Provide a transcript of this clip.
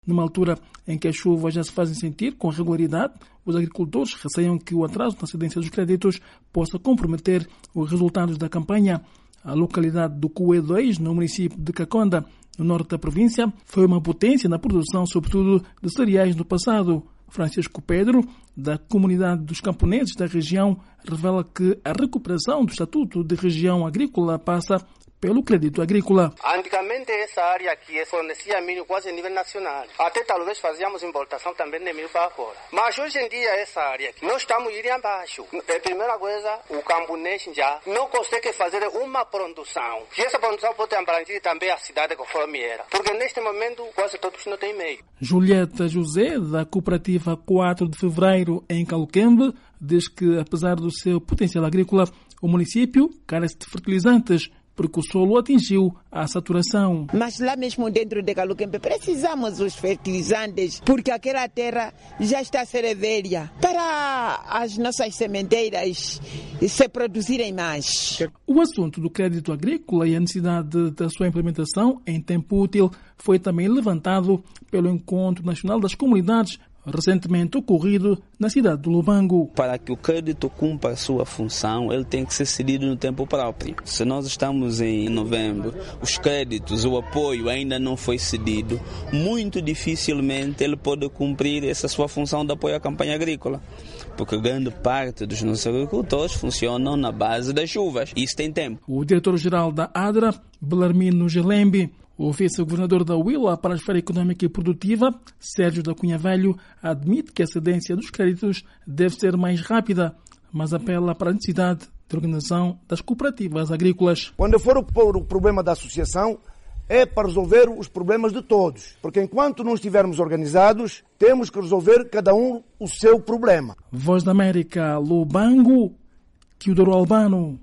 Numa altura em que as chuvas já se fazem sentir com regularidade, os agricultores receiam que o atraso na cedência dos créditos possa comprometer os resultados da campanha. A localidade do Cué 2, no município de Caconda, no norte da província, foi uma potência na produção, sobretudo de cereais no passado. Francisco Pedro, da comunidade dos camponeses da região, revela que a recuperação do estatuto de região agrícola passa pelo crédito agrícola. Antigamente essa área aqui fornecia milho quase a nível nacional. Até talvez fazíamos importação também de milho para fora. Mas hoje em dia essa área aqui, nós estamos indo abaixo. A primeira coisa, o camponês já não consegue fazer uma produção. E essa produção pode abranger também a cidade conforme era. Porque neste momento quase todos não têm meio. Julieta José, da cooperativa 4 de Fevereiro, em Caluquembe, diz que apesar do seu potencial agrícola, o município carece de fertilizantes, porque o solo atingiu a saturação. Mas lá mesmo dentro de Caluquembe precisamos dos fertilizantes, porque aquela terra já está a ser velha para as nossas sementeiras se produzirem mais. O assunto do crédito agrícola e a necessidade da sua implementação em tempo útil foi também levantado pelo Encontro Nacional das Comunidades, recentemente ocorrido na cidade do Lubango. Para que o crédito cumpra a sua função, ele tem que ser cedido no tempo próprio. Se nós estamos em novembro, os créditos, o apoio ainda não foi cedido, muito dificilmente ele pode cumprir essa sua função de apoio à campanha agrícola. Porque grande parte dos nossos agricultores funcionam na base das chuvas. Isso tem tempo. O diretor-geral da ADRA, Belarmino Gelembi, o vice-governador da Huila para a Esfera Económica e Produtiva, Sérgio da Cunha Velho, admite que a cedência dos créditos deve ser mais rápida, mas apela para a necessidade de organização das cooperativas agrícolas. Quando for o problema da associação, é para resolver os problemas de todos. Porque enquanto não estivermos organizados, temos que resolver cada um o seu problema. Voz da América, Lubango, Teodoro Albano.